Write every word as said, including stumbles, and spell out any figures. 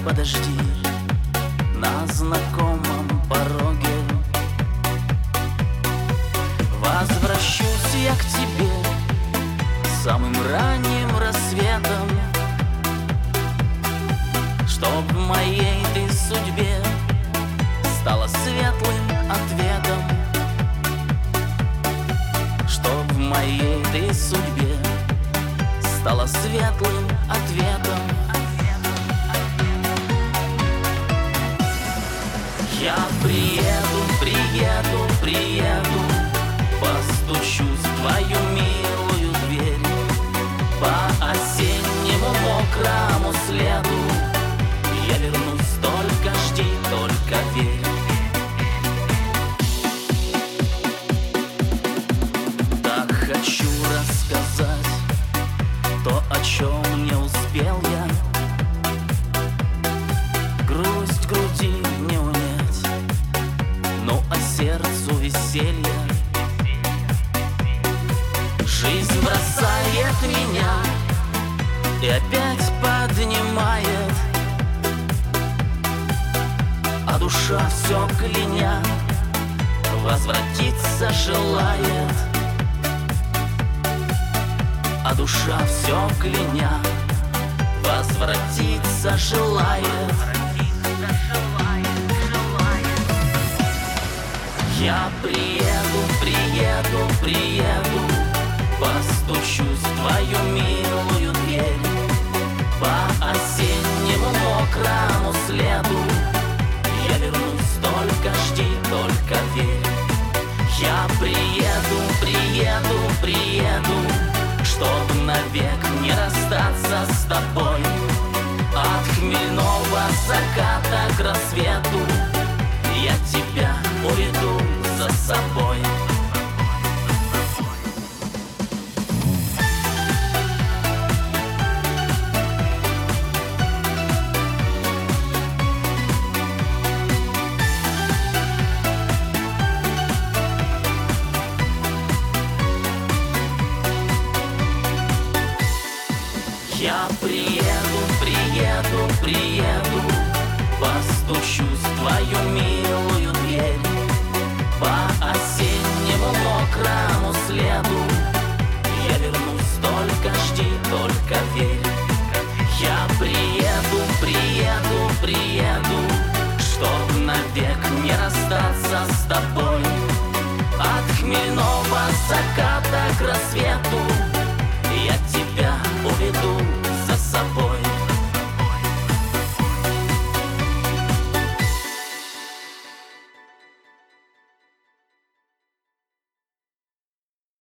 подожди на знакомом пороге. Возвращусь я к тебе самым ранним рассветом, чтоб в моей ты судьбе стала светлым ответом, чтоб в моей ты судьбе стала светлым ответом. Я приеду, приеду, приеду, постучусь в твою милую дверь. По осеннему мокрому следу я вернусь, только жди, только верь. Так хочу рассказать то, о чем не успел я. Грусть в груди не унять, ну а сердцу веселье. Жизнь бросает меня и опять поднимает, а душа все кляня возвратиться желает, а душа все кляня возвратиться желает. Я приеду, приеду, приеду, постучусь в твою милую дверь. По осеннему мокрому следу я вернусь, только жди, только верь. Я приеду, приеду, приеду, чтоб навек не расстаться с тобой. От хмельного заката к рассвету я тебя уведу за собой.